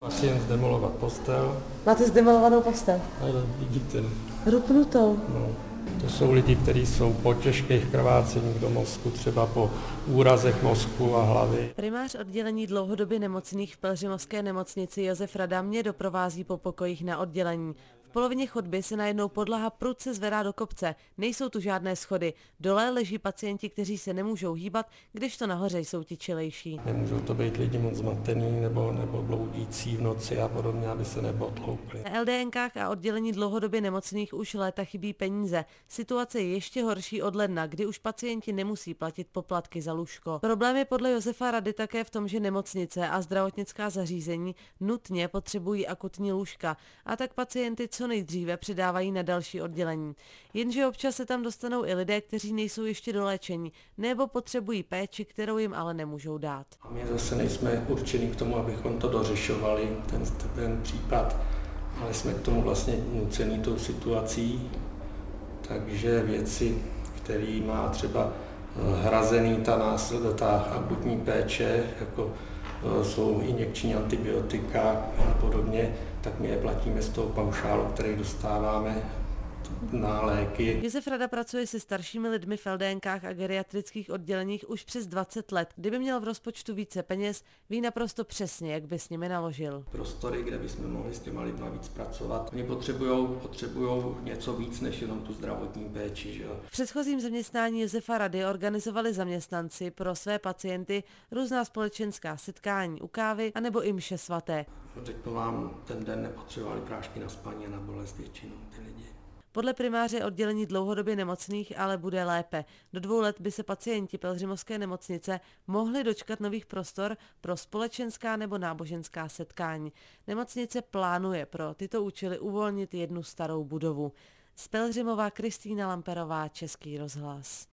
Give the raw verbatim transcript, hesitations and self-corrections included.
Pacient zdemolovat postel. Máte zdemolovanou postel? Ale vidíte, Rupnutou. no, to jsou lidi, kteří jsou po těžkých krváceních do mozku, třeba po úrazech mozku a hlavy. Primář oddělení dlouhodobě nemocných v Pelhřimovské nemocnici Josef Rada mě doprovází po pokojích na oddělení. V polovině chodby se najednou podlaha prudce zvedá do kopce. Nejsou tu žádné schody. Dole leží pacienti, kteří se nemůžou hýbat, kdežto nahoře jsou ti čilejší. Nemůžou to být lidi moc zmatený nebo, nebo bloudící v noci a podobně, aby se nepotloukli. Na el dé enkách a oddělení dlouhodobě nemocných už léta chybí peníze. Situace je ještě horší od ledna, kdy už pacienti nemusí platit poplatky za lůžko. Problém je podle Josefa Rady také v tom, že nemocnice a zdravotnická zařízení nutně potřebují akutní lůžka a tak pacienty co nejdříve předávají na další oddělení. Jenže občas se tam dostanou i lidé, kteří nejsou ještě doléčení nebo potřebují péči, kterou jim ale nemůžou dát. A my zase nejsme určení k tomu, abychom to dořešovali, ten, ten případ, ale jsme k tomu vlastně nucený tou situací, takže věci, které má třeba hrazený ta následná, ta akutní péče, jako jsou injekční antibiotika a podobně, tak my je platíme z toho paušálu, který dostáváme na léky. Josef Rada pracuje se staršími lidmi v el dé enkách a geriatrických odděleních už přes dvacet let. Kdyby měl v rozpočtu více peněz, ví naprosto přesně, jak by s nimi naložil. Prostory, kde bychom mohli s těma lidma víc pracovat. Oni potřebujou, potřebujou něco víc než jenom tu zdravotní péči. Že? V předchozím zaměstnání Josefa Rady organizovali zaměstnanci pro své pacienty různá společenská setkání u kávy anebo i mše svaté. Řeknu vám, ten den nepotřebovali prášky na spaní a na bolest většinou ty lidi. Podle primáře oddělení dlouhodobě nemocných ale bude lépe. Do dvou let by se pacienti Pelhřimovské nemocnice mohli dočkat nových prostor pro společenská nebo náboženská setkání. Nemocnice plánuje pro tyto účely uvolnit jednu starou budovu. Z Pelhřimova Kristýna Lamperová, Český rozhlas.